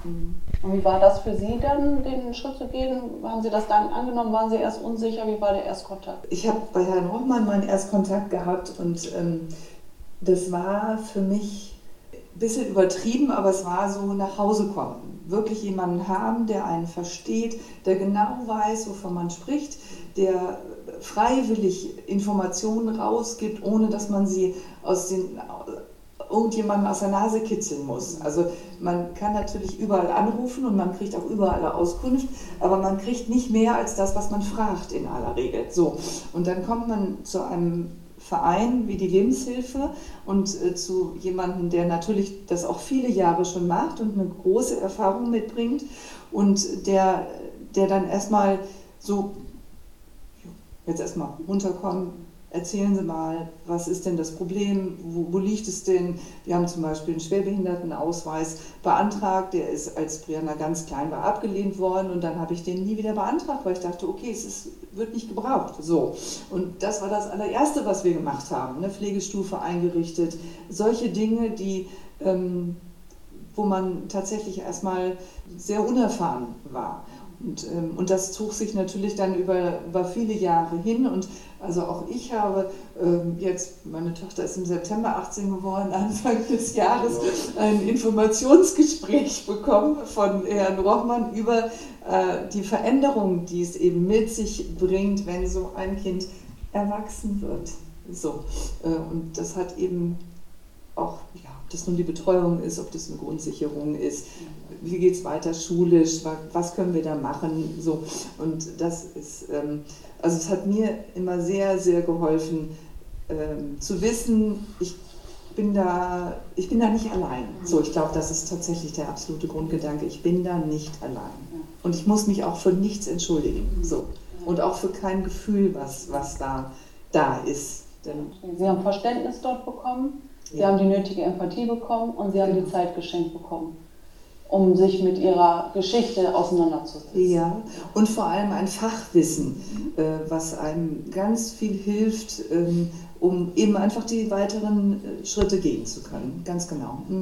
Und wie war das für Sie dann, den Schritt zu gehen? Haben Sie das dann angenommen? Waren Sie erst unsicher? Wie war der Erstkontakt? Ich habe bei Herrn Rochmann meinen Erstkontakt gehabt und das war für mich ein bisschen übertrieben, aber es war so nach Hause kommen. Wirklich jemanden haben, der einen versteht, der genau weiß, wovon man spricht, der freiwillig Informationen rausgibt, ohne dass man sie irgendjemanden aus der Nase kitzeln muss. Also man kann natürlich überall anrufen und man kriegt auch überall eine Auskunft, aber man kriegt nicht mehr als das, was man fragt in aller Regel. So. Und dann kommt man zu einem Verein wie die Lebenshilfe und zu jemandem, der natürlich das auch viele Jahre schon macht und eine große Erfahrung mitbringt und der dann erstmal so, jetzt erstmal runterkommen, erzählen Sie mal, was ist denn das Problem, wo liegt es denn? Wir haben zum Beispiel einen Schwerbehindertenausweis beantragt, der ist, als Brianna ganz klein war, abgelehnt worden und dann habe ich den nie wieder beantragt, weil ich dachte, okay, wird nicht gebraucht. So. Und das war das allererste, was wir gemacht haben, eine Pflegestufe eingerichtet, solche Dinge, wo man tatsächlich erstmal sehr unerfahren war. Und das zog sich natürlich dann über viele Jahre hin und also auch ich habe jetzt, meine Tochter ist im September 18 geworden, Anfang des Jahres ein Informationsgespräch bekommen von Herrn Rochmann über die Veränderung, die es eben mit sich bringt, wenn so ein Kind erwachsen wird. So. Und das hat eben auch, ja, ob das nun die Betreuung ist, ob das eine Grundsicherung ist, wie geht es weiter schulisch, was können wir da machen, so. Und das ist, also es hat mir immer sehr, sehr geholfen, zu wissen, ich bin da nicht allein. So, ich glaube, das ist tatsächlich der absolute Grundgedanke, ich bin da nicht allein. Und ich muss mich auch für nichts entschuldigen, so. Und auch für kein Gefühl, was da ist. Denn Sie haben Verständnis dort bekommen, Sie Ja. haben die nötige Empathie bekommen und Sie haben die Zeit geschenkt bekommen, um sich mit Ihrer Geschichte auseinanderzusetzen. Ja, und vor allem ein Fachwissen, was einem ganz viel hilft, um eben einfach die weiteren Schritte gehen zu können. Ganz genau.